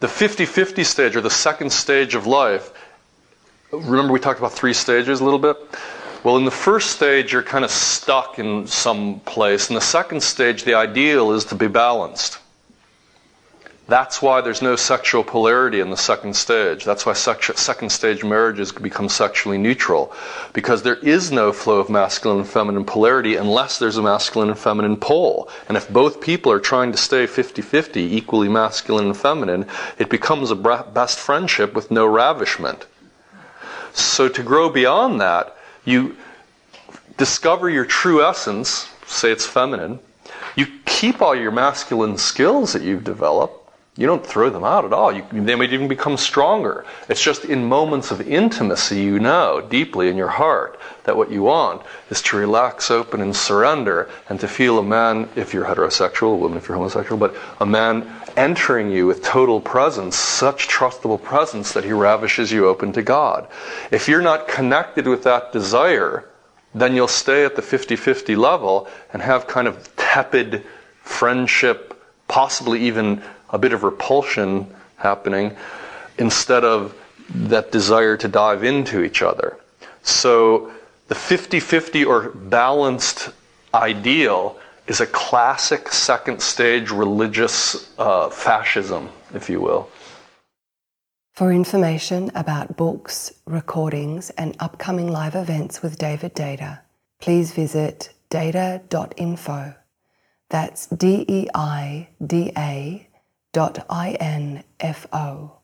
The 50-50 stage, or the second stage of life, remember we talked about 3 stages a little bit? Well, in the first stage, you're kind of stuck in some place. In the second stage, the ideal is to be balanced. That's why there's no sexual polarity in the second stage. That's why second stage marriages become sexually neutral. Because there is no flow of masculine and feminine polarity unless there's a masculine and feminine pole. And if both people are trying to stay 50-50, equally masculine and feminine, it becomes a best friendship with no ravishment. So to grow beyond that, you discover your true essence, say it's feminine. You keep all your masculine skills that you've developed. You don't throw them out at all. They might even become stronger. It's just in moments of intimacy, you know deeply in your heart that what you want is to relax, open, and surrender, and to feel a man, if you're heterosexual, a woman if you're homosexual, but a man entering you with total presence, such trustable presence that he ravishes you open to God. If you're not connected with that desire, then you'll stay at the 50-50 level and have kind of tepid friendship, possibly even a bit of repulsion happening, instead of that desire to dive into each other. So the 50-50 or balanced ideal is a classic second stage religious fascism, if you will. For information about books, recordings, and upcoming live events with David Deida, please visit deida.info. That's DEIDA.info.